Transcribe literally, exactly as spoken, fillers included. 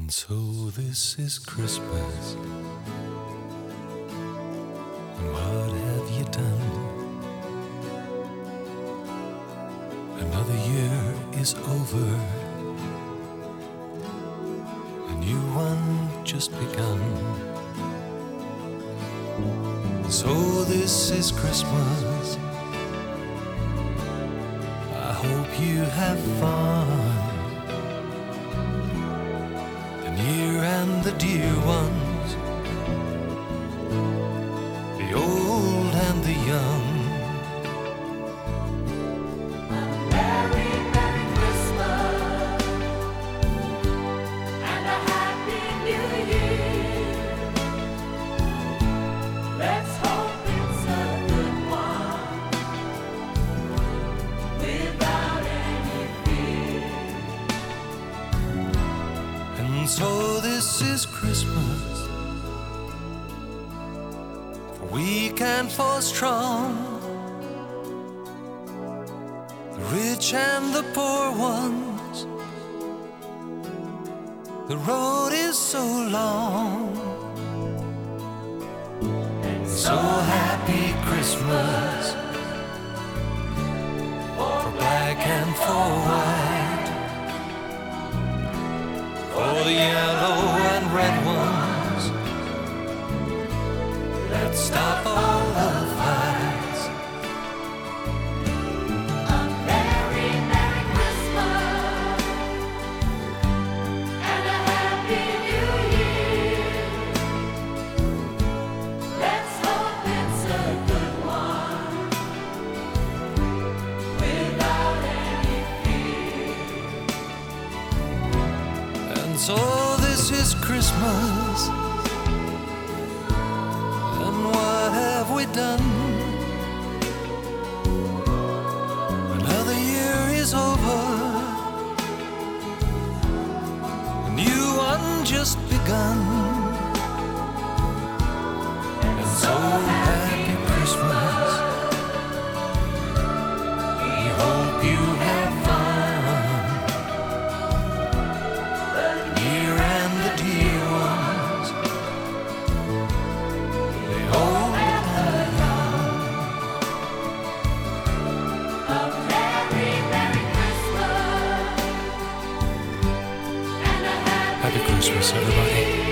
And so this is Christmas, and what have you done? Another year is over, a new one just begun. So this is Christmas, I hope you have fun. The near and the dear ones, the old and the young. A Merry, Merry Christmas and a Happy New Year. Let's hope it's a good one without any fear. And so this is Christmas, for weak and for strong, the rich and the poor ones. The road is so long. So happy Christmas for black and for white, for the yellow and red ones. Let's stop all the fights. A Merry, Merry Christmas and a Happy New Year. Let's hope it's a good one without any fear. And so this is Christmas, and what have we done? Another year is over, a new one just begun. And so happy Christmas, we hope you have fun. The near and the dear ones, the old and the young. A Merry, Merry Christmas and a Happy Happy Christmas, everybody.